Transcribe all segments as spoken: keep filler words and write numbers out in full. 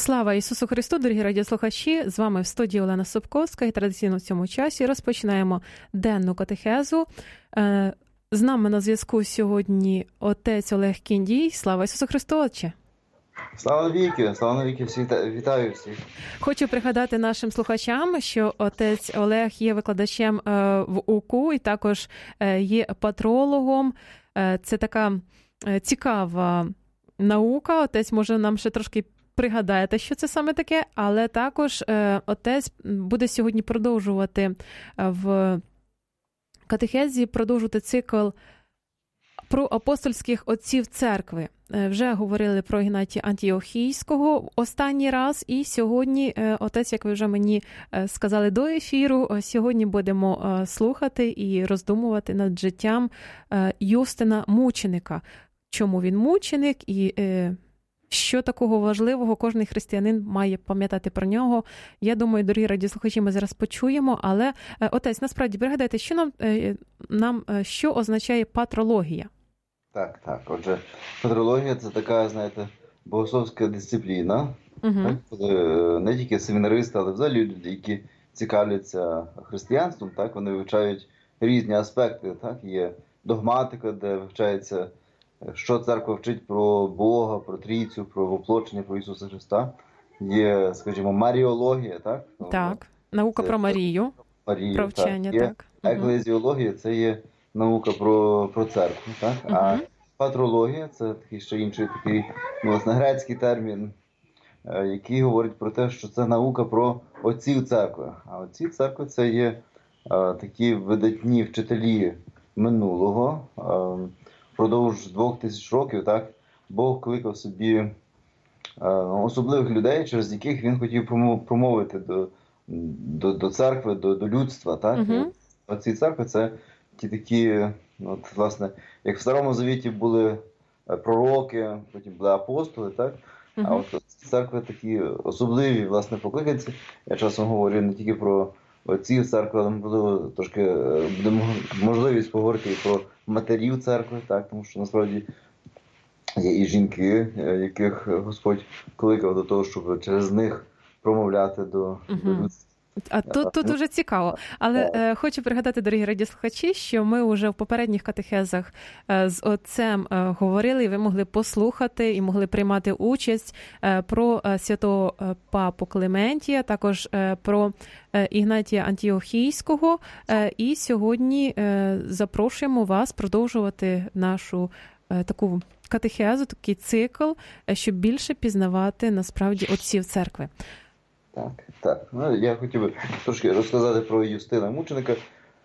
Слава Ісусу Христу, дорогі радіослухачі! З вами в студії Олена Собковська і традиційно в цьому часі розпочинаємо денну катехезу. З нами на зв'язку сьогодні отець Олег Кіндій. Слава Ісусу Христу, Отче! Слава навіки, слава навіки, всі вітаю всіх. Хочу пригадати нашим слухачам, що отець Олег є викладачем в УКУ і також є патрологом. Це така цікава наука. Отець може нам ще трошки пригадаєте, що це саме таке, але також е, отець буде сьогодні продовжувати в катехезі, продовжувати цикл про апостольських отців церкви. Е, вже говорили про Ігнатія Антіохійського останній раз, і сьогодні е, отець, як ви вже мені е, сказали до ефіру, е, сьогодні будемо е, слухати і роздумувати над життям е, Юстина Мученика. Чому він мученик і е, що такого важливого кожен християнин має пам'ятати про нього. Я думаю, дорогі радіослухачі, ми зараз почуємо, але, отець, насправді, пригадайте, що нам, нам що означає патрологія? Так, так. Отже, патрологія – це така, знаєте, богословська дисципліна. Угу. Так, коли не тільки семінаристи, але взагалі люди, які цікавляться християнством, так, вони вивчають різні аспекти. Так, є догматика, де вивчається, що церква вчить про Бога, про Трійцю, про воплочення, про Ісуса Христа. Є, скажімо, маріологія, так? Так, наука це, про Марію, Марію, про вчення, так. Є так. еклезіологія, це є наука про, про церкву, так? Угу. А патрологія, це такий ще інший такий, ну, власне, грецький термін, який говорить про те, що це наука про отців церкви. А отці церкви – це є а, такі видатні вчителі минулого. А, Продовж двох тисяч років, так, Бог кликав собі е, особливих людей, через яких він хотів промовити до, до, до церкви, до, до людства. Так? Uh-huh. Оці церкви – це ті такі, от, власне, як в Старому Завіті були пророки, потім були апостоли, так? Uh-huh. А от церкви такі особливі, власне, покликанці. Я часом говорю не тільки про отців церкви, але можливо трошки буде можливість поговорити і про матерів церкви, так, тому що насправді є і жінки, яких Господь кликав до того, щоб через них промовляти до, угу. до людства. А тут, тут дуже цікаво. Але е, хочу пригадати, дорогі радіослухачі, що ми вже в попередніх катехезах е, з отцем е, говорили, і ви могли послухати і могли приймати участь е, про е, святого е, папу Клементія, також е, про е, Ігнатія Антіохійського. Е, і сьогодні е, запрошуємо вас продовжувати нашу е, таку катехезу, такий цикл, е, щоб більше пізнавати насправді отців церкви. Так, так. Ну, я хотів би трошки розказати про Юстина Мученика.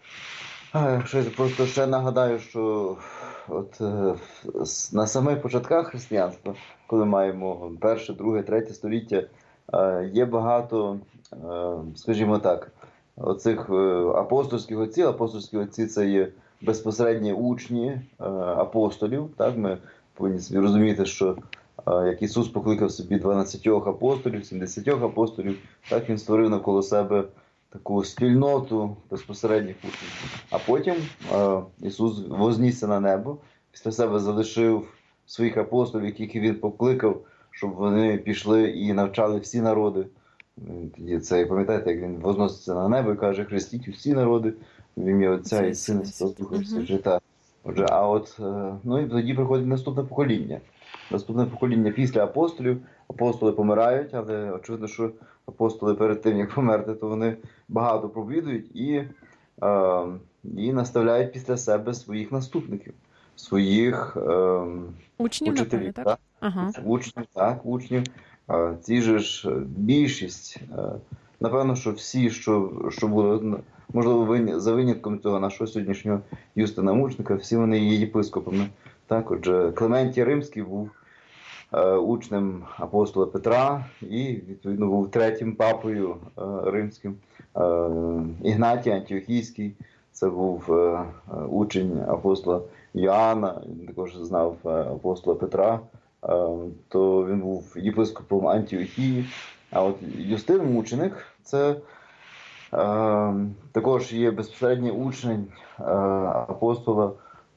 Що я просто ще нагадаю, що от на самих початках християнства, коли маємо перше, друге, третє століття, є багато, скажімо так, оцих апостольських отців. Апостольські отці – це є безпосередні учні апостолів. Так? Ми повинні собі розуміти, що як Ісус покликав собі дванадцятьох апостолів, сімдесятьох апостолів, так він створив навколо себе таку спільноту безпосередніх учнів. А потім е, Ісус вознісся на небо, після себе залишив своїх апостолів, яких він покликав, щоб вони пішли і навчали всі народи. Це, пам'ятаєте, як він возноситься на небо і каже: хрестіть усі народи в ім'я Отця і Сина і Духа Святого. Отже, а от, ну і тоді приходить наступне покоління. Наступне покоління після апостолів. Апостоли помирають, але очевидно, що апостоли перед тим, як померти, то вони багато проповідують і, е, і наставляють після себе своїх наступників, своїх е, учнів, учителів. Напевне, так? Так? Ага. Учнів, так, учнів. Е, ці же ж більшість, е, напевно, що всі, що, що були, можливо, за винятком цього нашого сьогоднішнього Юстина Мученика, всі вони є єпископами. Так, отже, Клементій Римський був е, учнем апостола Петра і, відповідно, був третім папою е, римським. Е, Ігнатій Антіохійський – це був е, учень апостола Йоанна, він також знав е, апостола Петра, е, то він був єпископом Антіохії. А от Юстин Мученик – це е, також є безпосередній учень е, апостола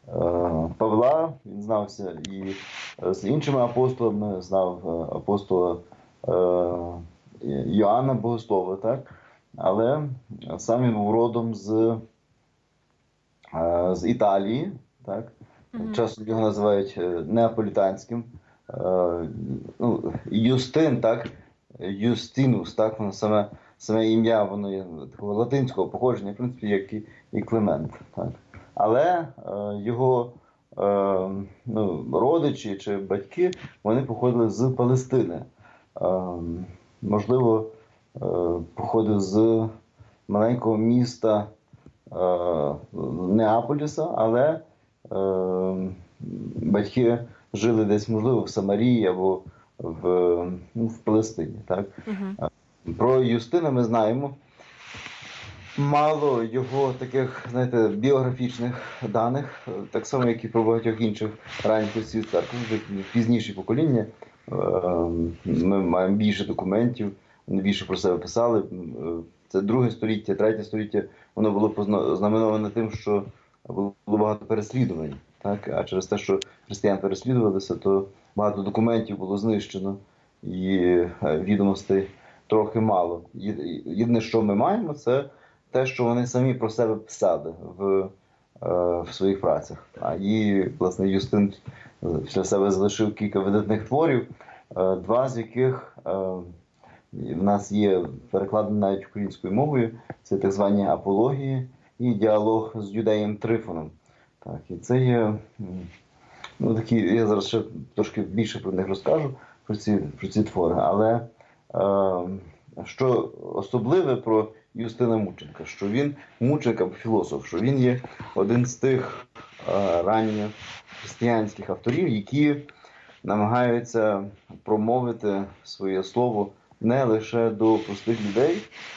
Павла. Він знався і з іншими апостолами, знав апостола Йоанна Богослова, так? Але сам він був родом з, з Італії, так? Мгм. Часто його називають неаполітанським. Ну, Юстин, так? Юстинус, так? Воно саме, саме ім'я, воно є такого латинського походження, в принципі, як і, і Климент, так? Але е, його е, ну, родичі чи батьки, вони походили з Палестини. Е, можливо, е, походив з маленького міста е, Неаполіса, але е, батьки жили десь, можливо, в Самарії або в, ну, в Палестині. Так? Мгм. Про Юстина ми знаємо мало його таких, знаєте, біографічних даних, так само, як і про багатьох інших ранніх отців церкви. Вже пізніші покоління е, ми маємо більше документів, вони більше про себе писали. Це друге століття, третє століття, воно було познаменоване тим, що було багато переслідувань. Так? А через те, що християн переслідувалися, то багато документів було знищено і відомостей трохи мало. Єдине, що ми маємо, це те, що вони самі про себе писали в, в своїх працях. А і, власне, Юстин після себе залишив кілька видатних творів, два з яких в нас є перекладені навіть українською мовою. Це так звані апології і діалог з юдеєм Трифоном. Так, і це є, ну, такі, я зараз ще трошки більше про них розкажу, про ці, про ці твори. Але е, що особливе про Юстина Мученка, що він мученик або філософ, що він є один з тих е, ранніх християнських авторів, які намагаються промовити своє слово не лише до простих людей,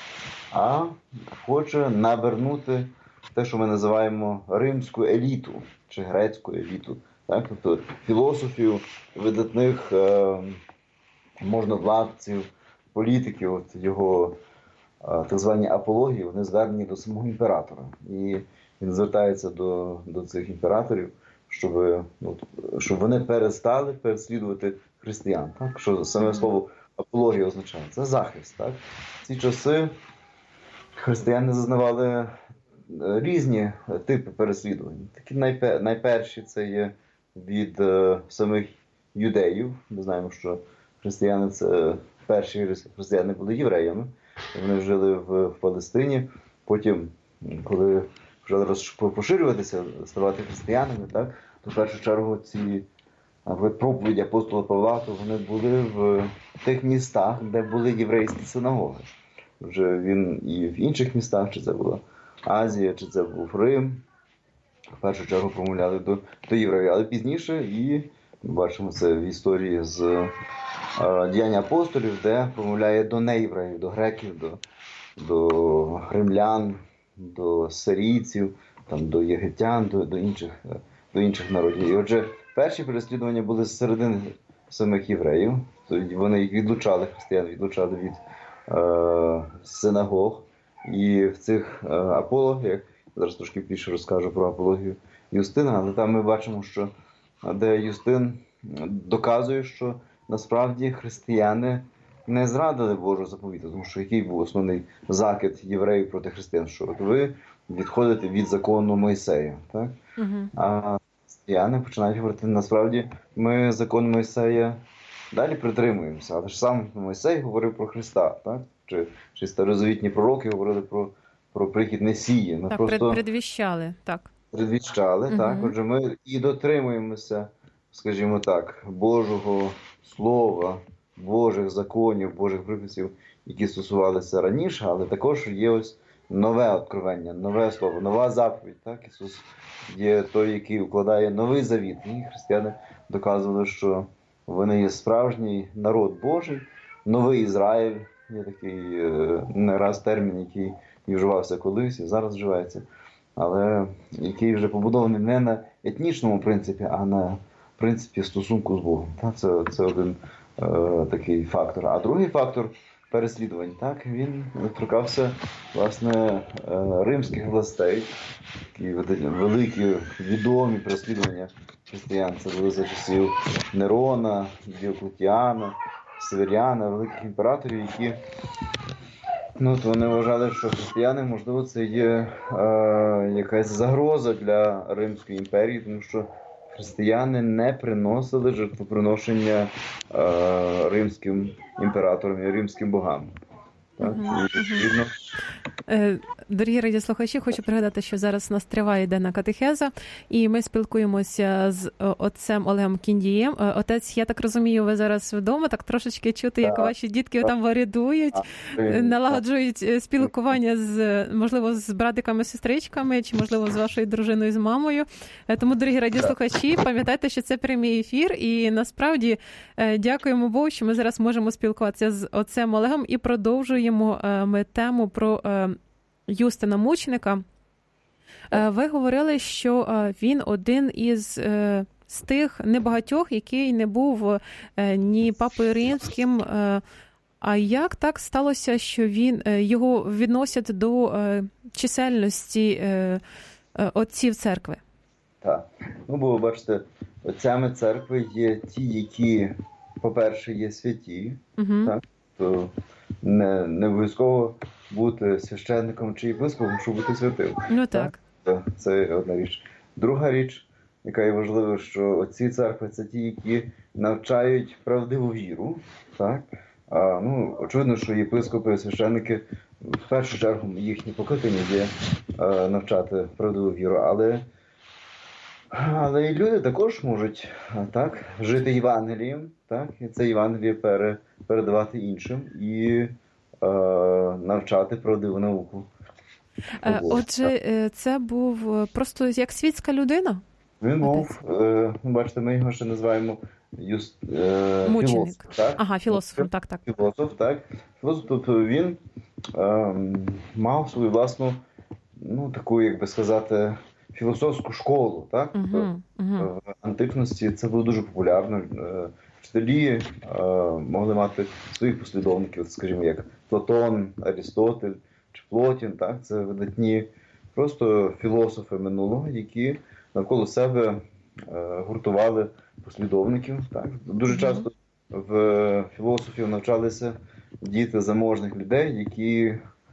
а хоче навернути те, що ми називаємо римську еліту чи грецьку еліту. Так? Тобто філософів, видатних е, можновладців, політиків, от його е, так звані апології, вони звернені до самого імператора. І він звертається до, до цих імператорів, щоб, от, щоб вони перестали переслідувати християн. Так? Що саме слово апологія означає? Це захист. Так? В ці часи християни зазнавали різні типи переслідувань. Такі найпер, найперші це є від е, самих юдеїв. Ми знаємо, що християни це перші християни були євреями. Вони жили в, в Палестині. Потім, коли почали поширюватися, ставати християнами, так, то в першу чергу ці проповіді апостола Павла, то вони були в тих містах, де були єврейські синагоги. Вже він і в інших містах, чи це була Азія, чи це був Рим, в першу чергу промовляли до, до євреїв. Але пізніше, і ми бачимо це в історії з е, діяння апостолів, де промовляє до неєвреїв, до греків, до, до римлян, до сирійців, там, до єгиптян, до, до, інших, до інших народів. І отже, перші переслідування були з середини самих євреїв. Тобто вони їх відлучали, християн відлучали від е, синагог. І в цих е, апологіях, зараз трошки більше розкажу про апологію Юстина, але там ми бачимо, що де Юстин доказує, що насправді християни не зрадили Божого заповіту, тому що який був основний закид євреїв проти християн, що от ви відходите від закону Мойсея, так? Uh-huh. А християни починають говорити, насправді ми закон Мойсея далі притримуємося, але ж сам Мойсей говорив про Христа, так? Чи, чи старозавітні пророки говорили про, про прихід Месії. Ми так, просто предвіщали, так. Предвіщали, uh-huh. так. Отже, ми і дотримуємося, скажімо так, Божого Слова, Божих законів, Божих приписів, які стосувалися раніше, але також є ось нове откровення, нове слово, нова заповідь. Так? Ісус є той, який укладає новий завіт. І християни доказували, що вони є справжній народ Божий, новий Ізраїль. Є такий не раз термін, який вживався колись і зараз вживається, але який вже побудований не на етнічному принципі, а на принципі стосунку з Богом. Це, це один е, такий фактор. А другий фактор переслідувань, так, він торкався, власне, е, римських властей, такі великі, відомі переслідування християн. Це були за часів Нерона, Діоклетіана, Северіана, великих імператорів, які ну, от вони вважали, що християни, можливо, це є е, якась загроза для Римської імперії, тому що християни не приносили жертвоприношення е, римським імператорам і римським богам. Так? Угу, І, відповідно, Дорогі радіослухачі, хочу пригадати, що зараз у нас триває денна катехеза, і ми спілкуємося з отцем Олегом Кіндієм. Отець, я так розумію, ви зараз вдома, так трошечки чути, як ваші дітки там варядують, налагоджують спілкування з, можливо, з братиками, сестричками, чи, можливо, з вашою дружиною, з мамою. Тому, дорогі радіослухачі, пам'ятайте, що це прямий ефір, і насправді дякуємо Богу, що ми зараз можемо спілкуватися з отцем Олегом і продовжуємо ми тему про Юстина Мученика. Ви говорили, що він один із з тих небагатьох, який не був ні папою римським. А як так сталося, що він його відносять до чисельності отців церкви? Так. Ну, бо, бачите, отцями церкви є ті, які, по-перше, є святі, угу. Так? То не, не обов'язково бути священником чи єпископом, щоб бути святим. Ну так. так. Це одна річ. Друга річ, яка є важлива, що отці церкви – це ті, які навчають правдиву віру. Так? А, ну, очевидно, що єпископи і священники, в першу чергу, їхні покликання є е, навчати правдиву віру, але Але і люди також можуть так, жити Євангелієм, так, і це Євангеліє пере, передавати іншим і е, навчати правдиву науку. Отже, це був просто як світська людина? Він був, е, бачите, ми його ще називаємо юст, е, філософ. Так? Ага, філософом, так, так. Філософ, так. Філософ, тобто він е, мав свою власну, ну, таку, як би сказати, філософську школу, так? Uh-huh, uh-huh. В античності це було дуже популярно. Вчителі е, могли мати своїх послідовників, скажімо, як Платон, Арістотель чи Плотін, так? Це видатні просто філософи минулого, які навколо себе е, гуртували послідовників. Так? Дуже uh-huh. часто в філософів навчалися діти заможних людей, які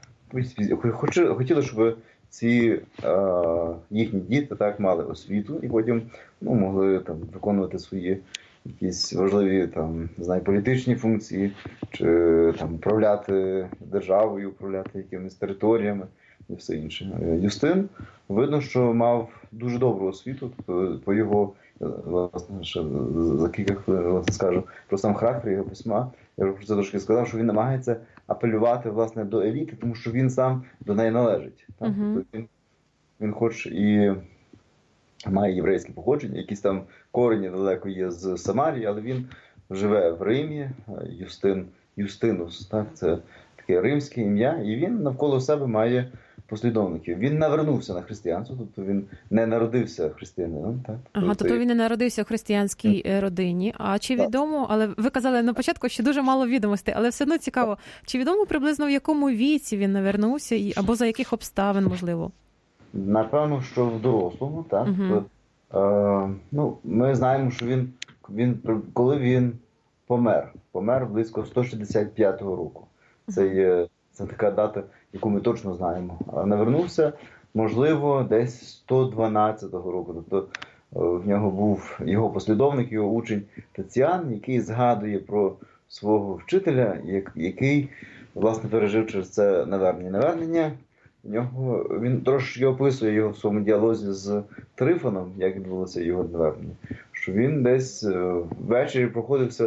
хотіли, щоб ці е, їхні діти так мали освіту і потім ну, могли там виконувати свої якісь важливі там, не знаю, політичні функції, чи там управляти державою, управляти якимись територіями і все інше. Юстин, видно, що мав дуже добру освіту, по його, власне, ще за кілька хвилин, власне, скажу про сам характер його письма. Я вже про це трошки сказав, що він намагається апелювати, власне, до еліти, тому що він сам до неї належить. Так? Uh-huh. Тобто він, він хоч і має єврейське походження, якісь там корені далеко є з Самарії, але він живе в Римі, Юстин, Юстинус, так? Це таке римське ім'я, і він навколо себе має послідовників. Він навернувся на християнство, тобто він не народився християнином. Так? Ага, тобто він не народився в християнській mm. родині. А чи відомо, але ви казали на початку, що дуже мало відомостей, але все одно цікаво, чи відомо приблизно в якому віці він навернувся, або за яких обставин, можливо? Напевно, що в дорослому, так. Mm-hmm. Е, ну, ми знаємо, що він, він, коли він помер, помер близько сто шістдесят п'ятого року. Це є Це така дата, яку ми точно знаємо. А навернувся, можливо, десь сто дванадцятого року. Тобто в нього був його послідовник, його учень Тиціан, який згадує про свого вчителя, який, власне, пережив через це навернення. Навернення, в нього, він трошки описує його в своєму діалозі з Трифоном, як відбулося його навернення. Що він десь ввечері проходився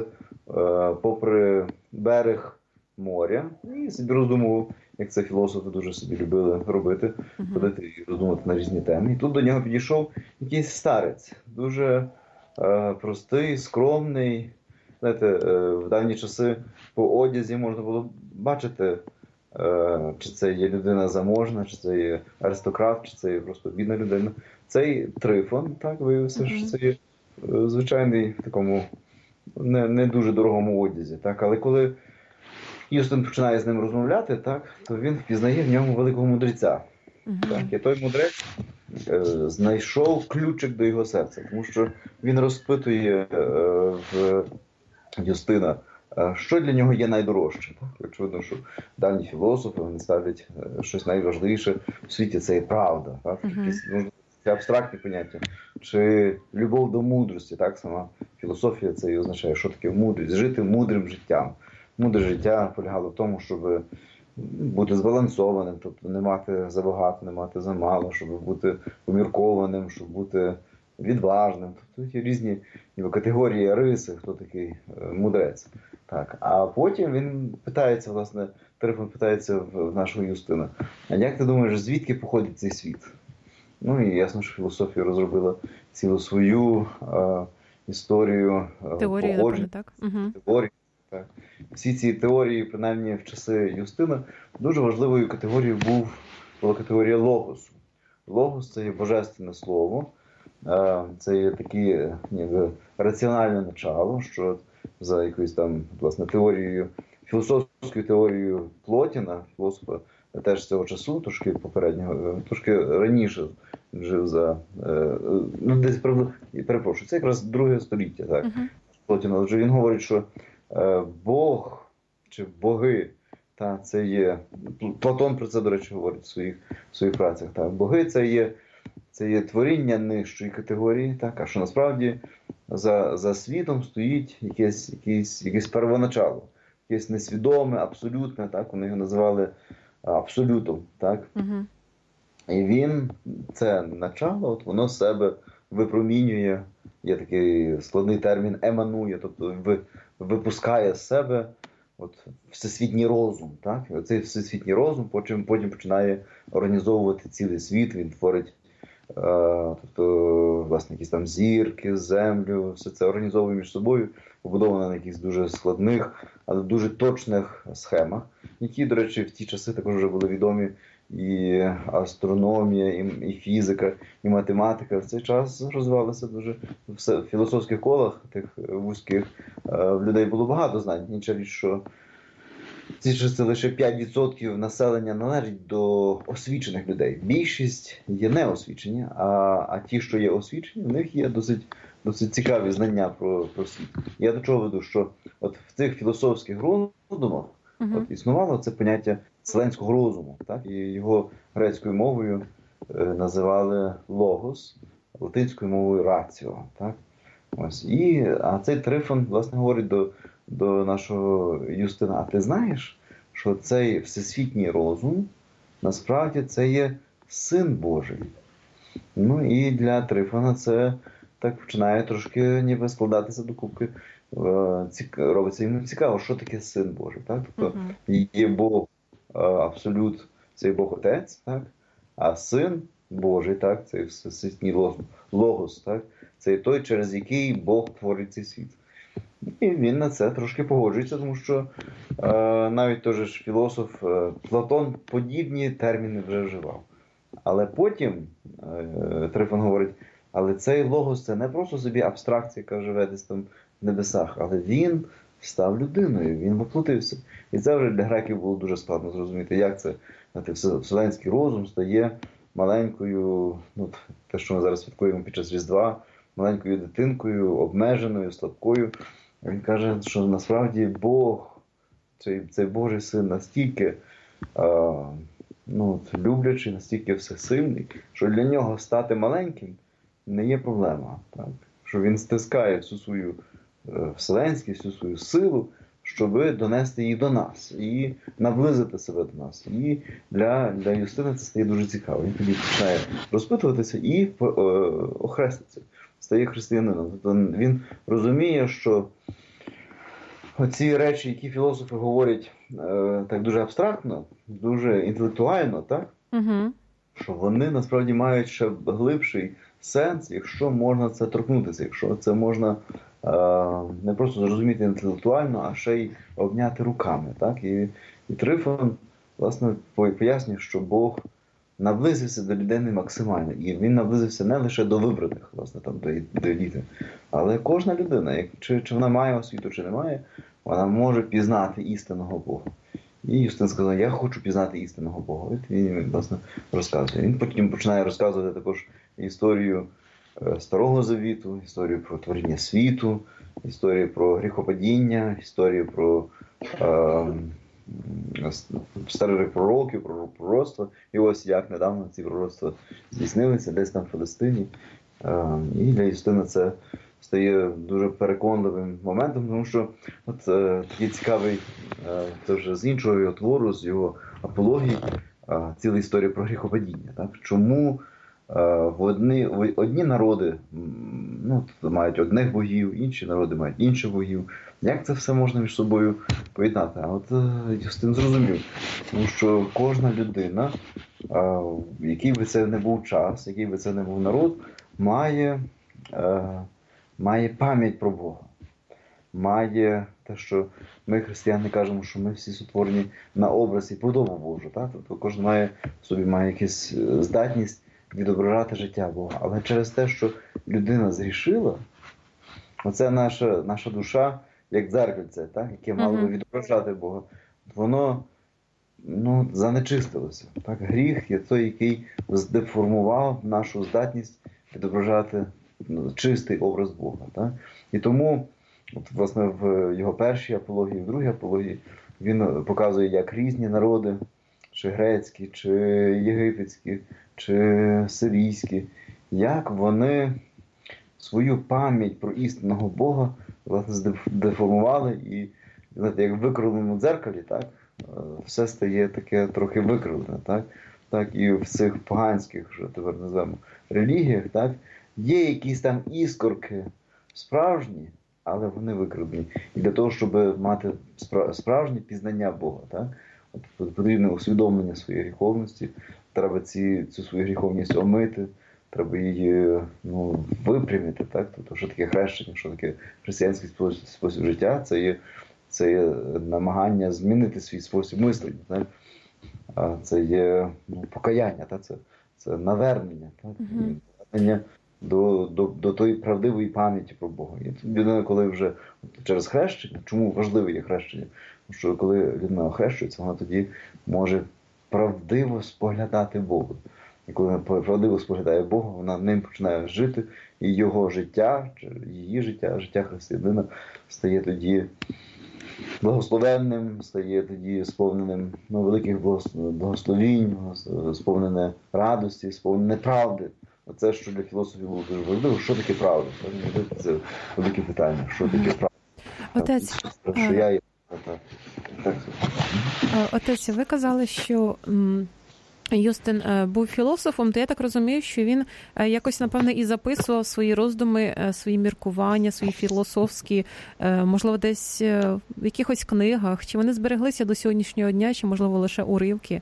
попри берег моря і собі роздумував, як це філософи дуже собі любили робити, uh-huh. ходити і роздумувати на різні теми. І тут до нього підійшов якийсь старець, дуже е, простий, скромний. Знаєте, е, в давні часи по одязі можна було бачити, е, чи це є людина заможна, чи це є аристократ, чи це є просто бідна людина. Цей Трифон, так, виявився, uh-huh. що це є е, звичайний в такому не, не дуже дорогому одязі. Так? Але коли Юстин починає з ним розмовляти, так, то він впізнає в ньому великого мудреця. Uh-huh. Так, і той мудрець е, знайшов ключик до його серця, тому що він розпитує е, в Юстина що для нього є найдорожче. Так? Очевидно, що давні філософи вони ставлять щось найважливіше в світі, це є правда. Так? Uh-huh. Якісь, можливо, це абстрактні поняття. Чи любов до мудрості, так? Сама філософія це і означає, що таке мудрість. Жити мудрим життям. Мудре життя полягало в тому, щоб бути збалансованим, тобто не мати забагато, не мати замало, щоб бути поміркованим, щоб бути відважним. Тобто є різні ніби, категорії риси, хто такий е, мудрець. Так. А потім він питається, власне, Трифон питається в, в нашого Юстина, а як ти думаєш, звідки походить цей світ? Ну і ясно, що філософія розробила цілу свою е, історію теорію, походження, так? Угу. теорії. Так. Всі ці теорії, принаймні в часи Юстина, дуже важливою категорією був, була категорія логосу. Логос – це є божественне слово, це є таке ніби раціональне начало, що за якоюсь там, власне, теорією, філософською теорією Плотіна, філософа теж цього часу, трошки попереднього, трошки раніше жив за, ну десь, перепрошую, це якраз друге століття, так, uh-huh. Плотіна. Отже, він говорить, що Бог чи боги, та, це є, Платон про це, до речі, говорить в своїх, в своїх працях, так, боги це є, це є творіння нижчої категорії, так, а що насправді за, за світом стоїть якесь, якесь, якесь первоначало, якесь несвідоме, абсолютне, так, вони його називали абсолютом, так, uh-huh. І він, це начало, от воно з себе випромінює, є такий складний термін, еманує, тобто випускає з себе от, всесвітній розум. Так? І оцей всесвітній розум потім, потім починає організовувати цілий світ, він творить е, тобто, власне, якісь там зірки, землю, все це організовує між собою, побудовано на якихось дуже складних, але дуже точних схемах, які, до речі, в ті часи також вже були відомі. І астрономія, і, і фізика, і математика в цей час розвивалися дуже в філософських колах тих вузьких. В людей було багато знань. Інша річ, що ці часи лише п'ять відсотків населення належить до освічених людей. Більшість є неосвічені, а, а ті, що є освічені, в них є досить, досить цікаві знання про, про світ. Я до чого веду, що от в цих філософських роздумах uh-huh. от існувало це поняття вселенського розуму, так? І його грецькою мовою е, називали логос, латинською мовою раціо, так? Ось. І, а цей Трифон, власне, говорить до, до нашого Юстина, а ти знаєш, що цей всесвітній розум, насправді, це є Син Божий. Ну і для Трифона це так починає трошки ніби складатися докупки, робиться йому цікаво, що таке Син Божий, так? Тобто uh-huh. є Бог, абсолют, це Бог Отець, так? А Син Божий, так? Це всесвітній логос, так? Це той, через який Бог творить цей світ. І він на це трошки погоджується, тому що е, навіть той же ж філософ е, Платон подібні терміни вже вживав. Але потім е, Трифон говорить, але цей логос це не просто собі абстракція, яка живе десь там в небесах, але він став людиною, він воплотився. І це вже для греків було дуже складно зрозуміти, як це вселенський розум стає маленькою, ну, те, що ми зараз святкуємо під час Різдва, маленькою дитинкою, обмеженою, слабкою. Він каже, що насправді Бог, цей, цей Божий Син настільки а, ну, люблячий, настільки всесильний, що для нього стати маленьким не є проблема. Так? Що він стискає всю свою вселенськість, всю свою силу, щоб донести її до нас і наблизити себе до нас. І для, для Юстина це стає дуже цікаво. Він тоді починає розпитуватися і е, охреститься, стає християнином. Тобто він розуміє, що оці речі, які філософи говорять е, так дуже абстрактно, дуже інтелектуально, так? Угу. Що вони насправді мають ще глибший сенс, якщо можна це торкнутися, якщо це можна е, не просто зрозуміти інтелектуально, а ще й обняти руками. Так? І, і Трифон, власне, пояснює, що Бог наблизився до людини максимально. І він наблизився не лише до вибраних, власне, там, до, до еліти, але кожна людина, як, чи, чи вона має освіту, чи не має, вона може пізнати істинного Бога. І Юстин сказав, я хочу пізнати істинного Бога. І він, власне, розказує. Він потім починає розказувати також історію Старого Завіту, історію про творіння світу, історію про гріхопадіння, історію про е, старих пророків, про пророцтва. І ось як недавно ці пророцтва здійснилися десь там в Палестині. Е, і для Юстина це стає дуже переконливим моментом, тому що от е, такий цікавий, е, це вже з іншого його твору, з його апології, е, ціла історія про гріхопадіння. Так? Чому в одні, одні народи ну, мають одних богів, інші народи мають інших богів. Як це все можна між собою поєднати? А от Юстин зрозумів, тому що кожна людина, який би це не був час, який би це не був народ, має, має пам'ять про Бога. Має те, що ми, християни, кажемо, що ми всі сотворені на образ і подобу Божу. Так? Тобто кожен має в собі має якусь здатність відображати життя Бога. Але через те, що людина згрішила, оце наша, наша душа, як дзеркальце, так, яке мало би відображати Бога, воно ну, занечистилося. Так? Гріх є той, який здеформував нашу здатність відображати ну, чистий образ Бога. Так? І тому, от, власне, в його першій апології, в другій апології, він показує, як різні народи, чи грецькі, чи єгипетські, чи сирійські, як вони свою пам'ять про істинного Бога власне деформували і, знаєте, як в викривленому дзеркалі, так, все стає таке трохи викривлене, так, так, і в цих поганських, що тепер називаємо, релігіях, так, є якісь там іскорки справжні, але вони викривлені. І для того, щоб мати справжнє пізнання Бога, так, потрібне усвідомлення своєї гріховності, треба ці, цю свою гріховність омити, треба її ну, випрямити. Так? Тобто, що таке хрещення, що таке християнський спосіб, спосіб життя, це є, це є намагання змінити свій спосіб мислення. Так? А це є ну, покаяння, так? Це, це навернення, так? Mm-hmm. навернення до, до, до тої правдивої пам'яті про Бога. І людина, коли вже через хрещення, чому важливе є хрещення? Тому що коли людина охрещується, вона тоді може правдиво споглядати Бога. І коли вона правдиво споглядає Бога, вона ним починає жити, і його життя, чи її життя, життя християнина стає тоді благословенним, стає тоді сповненим ну, великих благословінь, сповнене радості, сповнене правди. Оце, що для філософів було дуже важливо, що таке правда? Це велике питання, що таке правда? Отець, що я є. Отець, ви казали, що Юстин був філософом, то я так розумію, що він якось, напевно, і записував свої роздуми, свої міркування, свої філософські, можливо, десь в якихось книгах. Чи вони збереглися до сьогоднішнього дня, чи, можливо, лише уривки?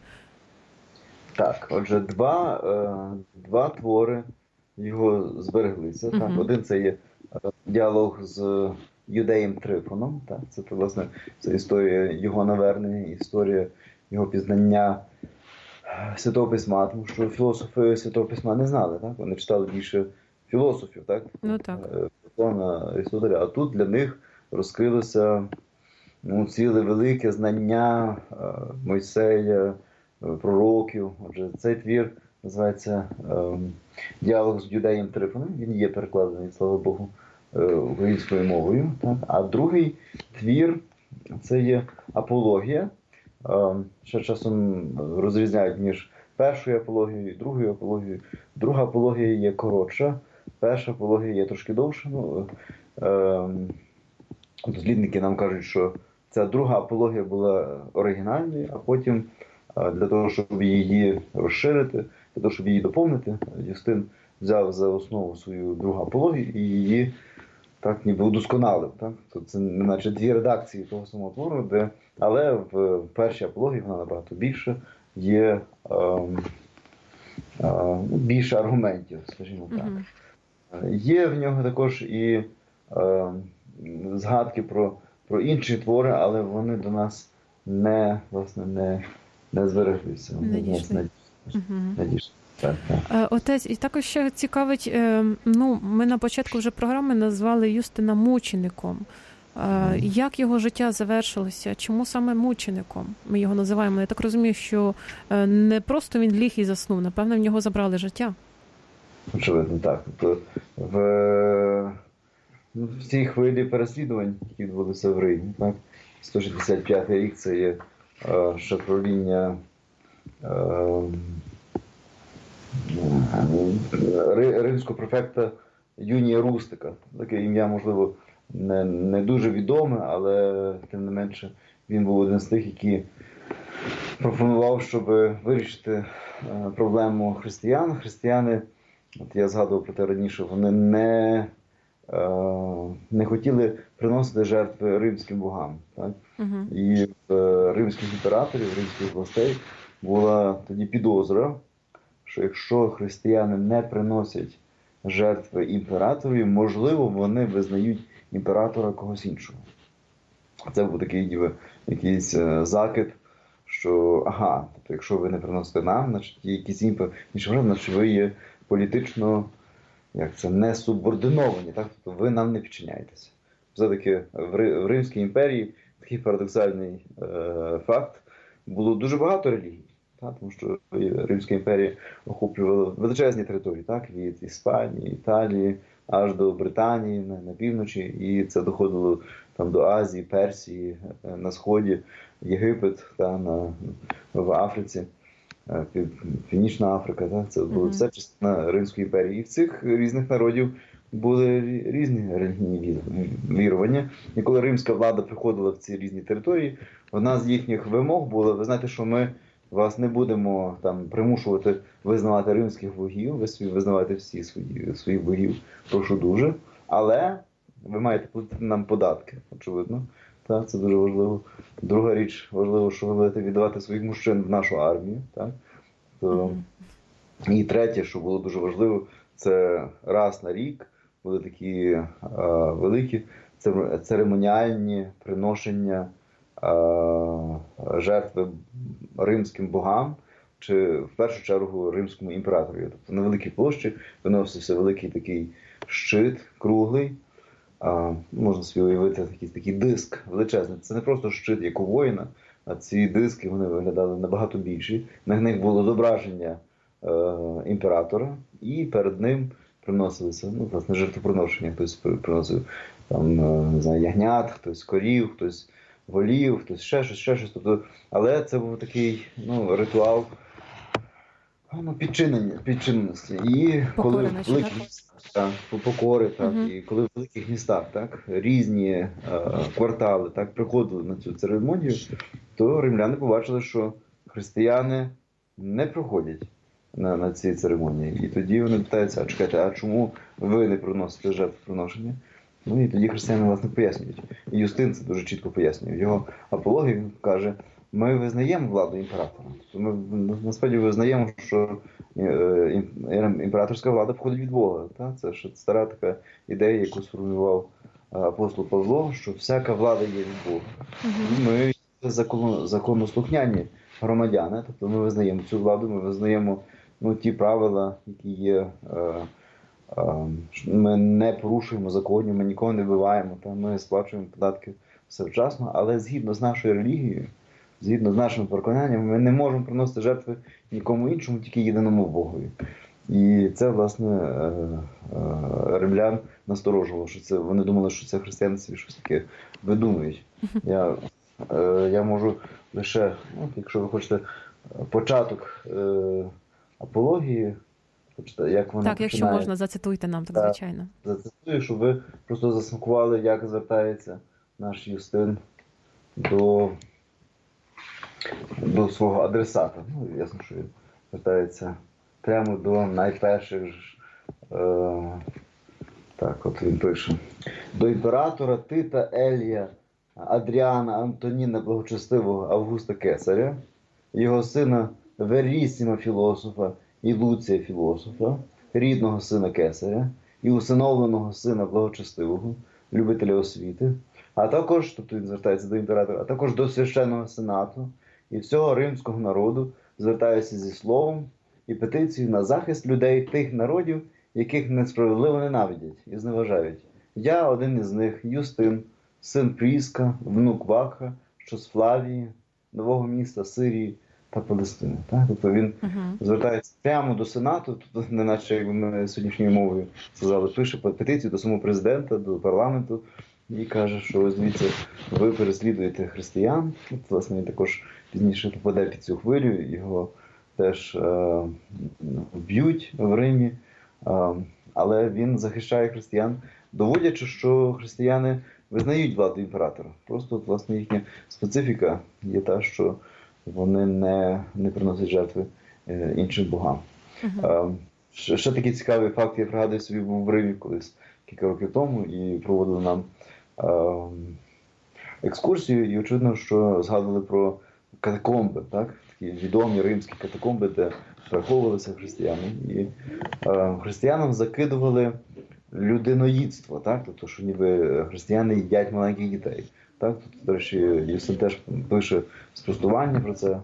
Так, отже, два, два твори його збереглися. Uh-huh. Так. Один – це є діалог з Юдеєм Трифоном. Так. Це, власне, це історія його навернення, історія його пізнання Святого Письма, тому що філософи Святого Письма не знали, так? Вони читали більше філософів, так? Ну так. Платона, Аристотеля. А тут для них розкрилося ну, ціле велике знання Мойсея, пророків. Отже, цей твір називається «Діалог з Юдеєм Трифоном». Він є перекладений, слава Богу, українською мовою. Так? А другий твір – це є «Апологія». Ще часом розрізняють між першою апологією і другою апологією. Друга апологія є коротша, перша апологія є трошки довша. Ну, е, дослідники нам кажуть, що ця друга апологія була оригінальною, а потім для того, щоб її розширити, для того, щоб її доповнити, Юстин взяв за основу свою другу апологію і її так ніби удосконалив. Так? Тобто це наче дві редакції того самого твору, де, але в першій апології вона набагато більше, є ем, е, більше аргументів, скажімо так. Mm-hmm. Є в нього також і е, згадки про, про інші твори, але вони до нас не, власне, не, не збереглися. Не дійшли. Не дійшли. Так, так. Отець, і також ще цікавить, ну, ми на початку вже програми назвали Юстина мучеником. Mm. Як його життя завершилося? Чому саме мучеником ми його називаємо? Я так розумію, що не просто він ліг і заснув, напевно, в нього забрали життя. Очевидно, так. Тобто в, ну, в цій хвилі переслідувань, які відбулися в Римі, так? сто шістдесят п'ятий рік це є е, ще правління е, ри- римського префекта Юнія Рустика. Таке ім'я, можливо, не, не дуже відоме, але тим не менше він був один з тих, які пропонував, щоб вирішити е, проблему християн. Християни, от я згадував про те раніше, вони не, е, не хотіли приносити жертви римським богам. Так? Угу. І в е, римських імператорів, римських властей була тоді підозра, що якщо християни не приносять жертви імператорів, можливо, вони визнають імператора когось іншого. Це був такий ніби якийсь е, закид, що ага, тобто, якщо ви не приносите нам, значить є якісь інші, значить ви є політично, як це, не субординовані, так? Тобто ви нам не підчиняєтеся. Все-таки в, Ри- в Римській імперії такий парадоксальний е, факт, було дуже багато релігій. Так? Тому що Римська імперія охоплювала величезні території, так? Від Іспанії, Італії, аж до Британії на, на півночі, і це доходило там до Азії, Персії, на Сході, Єгипет, та, на, в Африці, Північна Африка. Та, це було все частина Римської імперії. І в цих різних народів були різні релігійні вірування. І коли римська влада приходила в ці різні території, одна з їхніх вимог була: ви знаєте, що ми вас не будемо там примушувати визнавати римських богів, ви собі визнавайте всі свої, своїх богів, прошу дуже, але ви маєте платити нам податки, очевидно. Так, це дуже важливо. Друга річ, важливо, що ви будете віддавати своїх мужчин в нашу армію. Так? То... І третє, що було дуже важливо, це раз на рік були такі а, великі церемоніальні приношення а, жертви римським богам, чи в першу чергу римському імператору. Тобто на великій площі виносився великий такий щит круглий, а, можна собі уявити такий, такий диск величезний. Це не просто щит, як у воїна, а ці диски вони виглядали набагато більші. На них було зображення е, імператора, і перед ним приносилися, ну, власне, жертвоприношення. Хтось приносив там, не знаю, ягнят, хтось корів, хтось волів, хтось ще щось, ще щось. Тобто, але це був такий, ну, ритуал, ну, підчинення, підчиненості. І коли в великих містах, покори, так, uh-huh. і коли в великих містах, так, різні е, квартали, так, приходили на цю церемонію, то римляни побачили, що християни не приходять на, на ці церемонії. І тоді вони питаються: а чекайте, а чому ви не приносите жертвоприношення? Ну і тоді християни, власне, пояснюють. І Юстин це дуже чітко пояснює. В його апології він каже: ми визнаємо владу імператора. Тобто ми насправді визнаємо, що імператорська влада походить від Бога. Так? Це ж стара така ідея, яку сформулював апостол Павло, що всяка влада є від Бога. І ми закон, законослухняні громадяни, тобто ми визнаємо цю владу, ми визнаємо, ну, ті правила, які є. Ми не порушуємо законів, ми нікого не вбиваємо, та ми сплачуємо податки все вчасно, але згідно з нашою релігією, згідно з нашими переконаннями, ми не можемо приносити жертви нікому іншому, тільки єдиному Богові. І це, власне, римлян насторожувало, що це, вони думали, що це християни собі щось таке видумують. Я, я можу лише, ну, якщо ви хочете, початок апології, як вона так, якщо починає. Можна, зацитуйте нам, так, звичайно. Зацитую, щоб ви просто засмакували, як звертається наш Юстин до, до свого адресата. Ну, ясно, що він звертається прямо до найперших. Е, так, от він пише. До імператора Тита Елія Адріана Антоніна Благочестивого Августа Кесаря, його сина Верісіма філософа і Луція філософа, рідного сина Кесаря і усиновленого сина Благочестивого, любителя освіти, а також, тобто він звертається до імператора, а також до священного сенату і всього римського народу, звертаюся зі словом і петицією на захист людей тих народів, яких несправедливо ненавидять і зневажають. Я один із них, Юстин, син Пріска, внук Вакха, що з Флавії, нового міста Сирії, та Палестини. Так? Тобто він Угу. звертається прямо до Сенату, тобто, не наче якби ми сьогоднішньою мовою сказали, пише петицію до самого президента, до парламенту і каже, що ось дивіться, ви переслідуєте християн. От, власне, він також пізніше попаде під цю хвилю, його теж е, вб'ють в Римі, е, але він захищає християн, доводячи, що християни визнають владу імператора. Просто, от, власне, їхня специфіка є та, що вони не, не приносять жертви е, іншим богам. Uh-huh. Е, ще, ще такий цікавий факт, я пригадую собі, був в Римі колись кілька років тому, і проводили нам е, екскурсію, і очевидно, що згадували про катакомби, так? Такі відомі римські катакомби, де переховувалися християни. І е, християнам закидували людиноїдство, так? Тобто, що ніби християни їдять маленьких дітей. Так? Тут, до речі, Юстин теж пише спростування про це,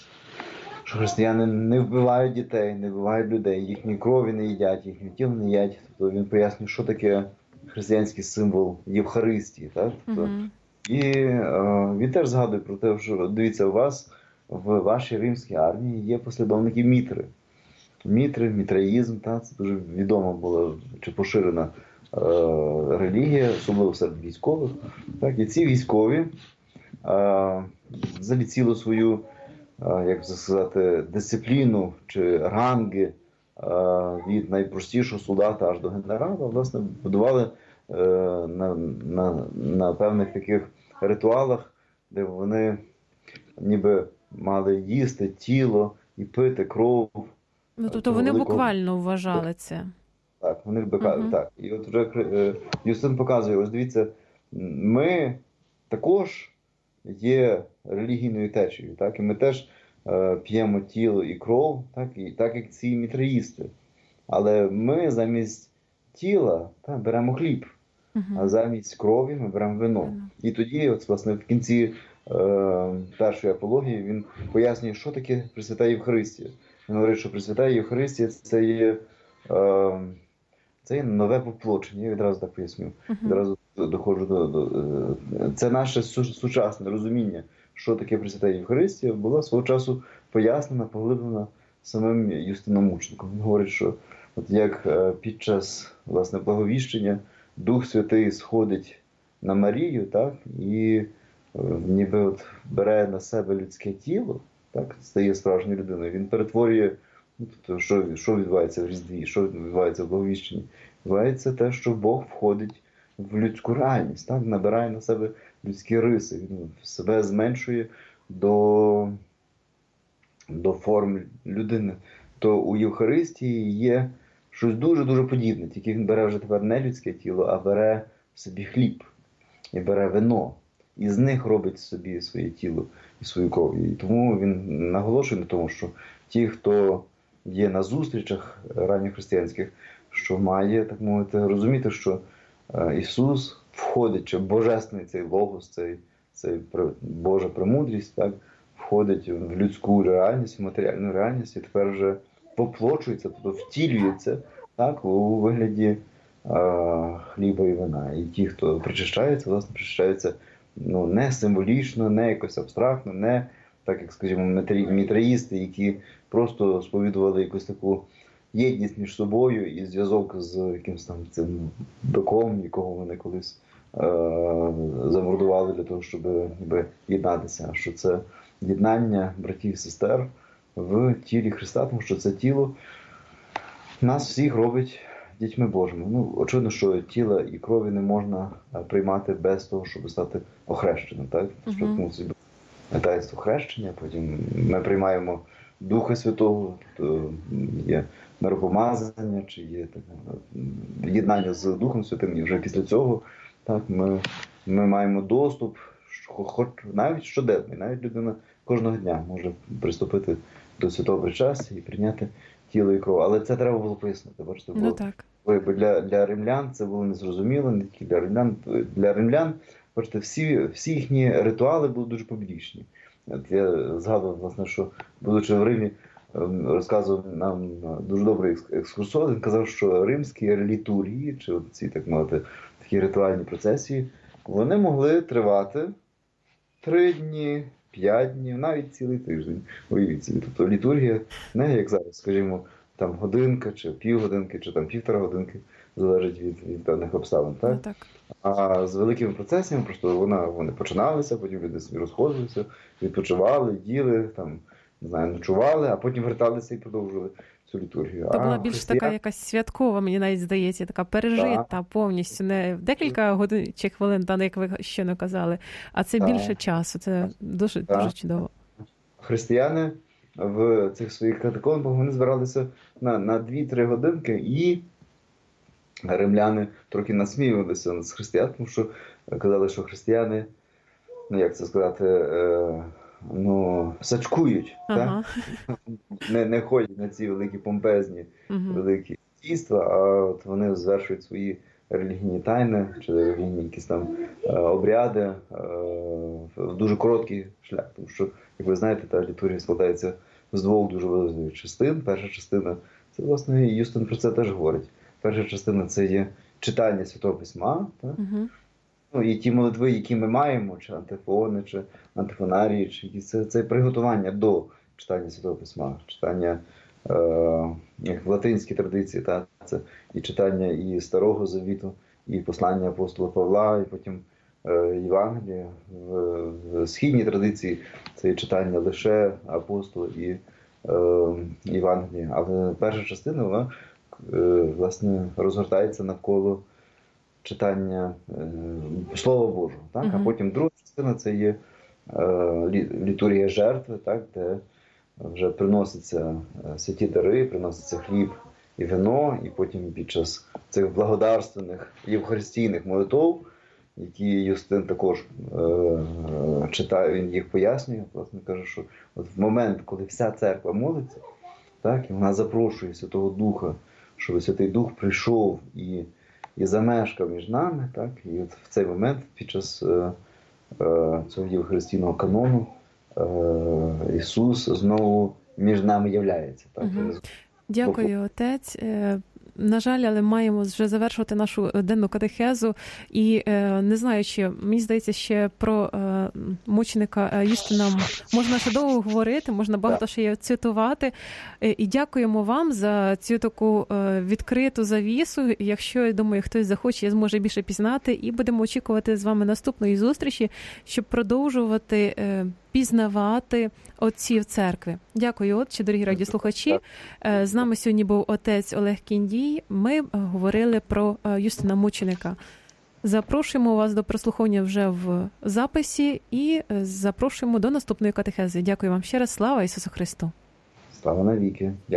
що християни не вбивають дітей, не вбивають людей, їхні крові не їдять, їхні тіло не їдять. Тобто він пояснює, що таке християнський символ Євхаристії. Так? Тобто, uh-huh. І е, він теж згадує про те, що, дивіться, у вас в вашій римській армії є послідовники Мітри. Мітри, мітраїзм, так? Це дуже відома була чи поширена е, релігія, особливо серед військових. Так? І ці військові е, взагалі цілу свою, е, як сказати, дисципліну чи ранги е, від найпростішого солдата аж до генерала, власне, будували е, на, на, на певних таких ритуалах, де вони ніби мали їсти тіло і пити кров. Ну, тобто вони великого... буквально вважали це. Так, вони uh-huh. так. І от вже е, Юстин показує, ось дивіться, ми також є релігійною течією, так, і ми теж е, п'ємо тіло і кров, так, і так як ці мітраїсти. Але ми замість тіла так, беремо хліб, uh-huh. а замість крові ми беремо вино. Uh-huh. І тоді, от, власне, в кінці е, першої апології він пояснює, що таке Пресвята Євхаристія. Він говорить, що Пресвята Євхаристія – це є, е, це є нове поплочення. Я відразу так поясню. Uh-huh. Відразу доходжу до, до... Це наше сучасне розуміння, що таке Пресвята Євхаристія, була свого часу пояснена, поглиблена самим Юстином Мучеником. Він говорить, що от як під час, власне, благовіщення Дух Святий сходить на Марію, так, і ніби от бере на себе людське тіло, так, стає справжньою людиною, він перетворює, ну, тобто, що, що відбувається в Різдві, що відбувається в Благовіщенні? Відбувається те, що Бог входить в людську реальність, так, набирає на себе людські риси, він себе зменшує до, до форм людини. То у Євхаристії є щось дуже-дуже подібне, тільки він бере вже тепер не людське тіло, а бере собі хліб і бере вино. І з них робить собі своє тіло і свою кров. І тому він наголошує на тому, що ті, хто є на зустрічах ранньохристиянських, що має, так мовити, розуміти, що Ісус входить, чи божественний цей логос, цей, цей Божа премудрість, так, входить в людську реальність, в матеріальну реальність, і тепер вже поплочується, тобто втілюється, так, у вигляді а, хліба і вина. І ті, хто причащається, власне, причащаються, ну, не символічно, не якось абстрактно, не так, як, скажімо, мітраїсти, які просто сповідували якусь таку єдність між собою і зв'язок з якимось там цим биком, якого вони колись е- замордували для того, щоб ніби єднатися. Що це єднання братів і сестер в тілі Христа, тому що це тіло нас всіх робить дітьми Божими. Ну, очевидно, що тіла і крові не можна приймати без того, щоб стати охрещеним. Так? Uh-huh. Що мусить бути таїнство хрещення, потім ми приймаємо Духа Святого, то є миропомазання, чи є так, єднання з Духом Святим, і вже після цього так, ми, ми маємо доступ, хоч навіть щоденний, навіть людина кожного дня може приступити до святого причастя і прийняти тіло і кров. Але це треба було пояснити. Бачите, ну, так. Бо для, для римлян це було незрозуміло, не тільки для римлян. Для римлян, бачите, всі, всі їхні ритуали були дуже публічні. От я згадував, власне, що, будучи в Римі, розказував нам дуже добрий екскурсовод, він казав, що римські літургії, чи ці, так мовити, такі ритуальні процесії, вони могли тривати три дні, п'ять днів, навіть цілий тиждень. Уявіть собі. Тобто літургія не як зараз, скажімо, там годинка, чи півгодинки, чи там півтора годинки, залежить від, від певних обставин. Так? Ну, так. А з великими процесіями просто вона, вони починалися, потім люди собі розходилися, відпочивали, їли, там, не знаю, ночували, а потім верталися і продовжували цю літургію. То була а більш християн... така якась святкова, мені навіть здається, така пережита Так. повністю, не в декілька годин чи хвилин, та як ви ще не казали, а це Так. більше часу. Це дуже, Так. дуже чудово. Християни в цих своїх катакомбах вони збиралися на, на дві-три годинки, і римляни трохи насміювалися з християн, тому що казали, що християни, ну як це сказати, е, ну, сачкують, Ага. так? Не, не ходять на ці великі помпезні, Мгм. великі дійства, а от вони звершують свої релігійні тайни чи релігійні якісь там е, обряди е, в дуже короткий шлях. Тому що, як ви знаєте, та літургія складається з двох дуже важливих частин. Перша частина, це, власне, Юстин про це теж говорить. Перша частина – це є читання Святого Письма, так? Мгм. Ну, і ті молитви, які ми маємо, чи антифони, чи антифонарії, чи якісь, це, це приготування до читання Святого Письма, читання е, як в латинській традиції, та, це і читання і Старого Завіту, і послання апостола Павла, і потім е, Євангелія. В, в східній традиції це є читання лише апостола і е, Євангелія. Але перша частина, вона е, власне розгортається навколо читання е, Слова Божого, так? Мгм. А потім друга частина – це є е, лі- літургія жертви, так? Де вже приносяться е, святі дари, приноситься хліб і вино, і потім під час цих благодарственних євхаристійних молитов, які Юстин також е, е, читає, він їх пояснює, власне каже, що от в момент, коли вся церква молиться, так? І вона запрошує Святого Духа, щоб Святий Дух прийшов і і замешкав між нами, так? І от в цей момент, під час е, е, цього євхаристійного канону, е, Ісус знову між нами являється. Так? Мгм. Дякую, отець. Е, На жаль, але маємо вже завершувати нашу денну катехезу. І е, не знаю, чи мені здається, ще про е, мученика е, Юстина можна ще довго говорити, можна багато ще цитувати. Е, і дякуємо вам за цю таку е, відкриту завісу. Якщо, я думаю, хтось захоче, я зможе більше пізнати. І будемо очікувати з вами наступної зустрічі, щоб продовжувати е, пізнавати отців церкви. Дякую, отче, дорогі радіослухачі. Е, З нами сьогодні був отець Олег Кіндій. Ми говорили про Юстина Мученика. Запрошуємо вас до прослуховування вже в записі і запрошуємо до наступної катехези. Дякую вам ще раз. Слава Ісусу Христу! Слава навіки!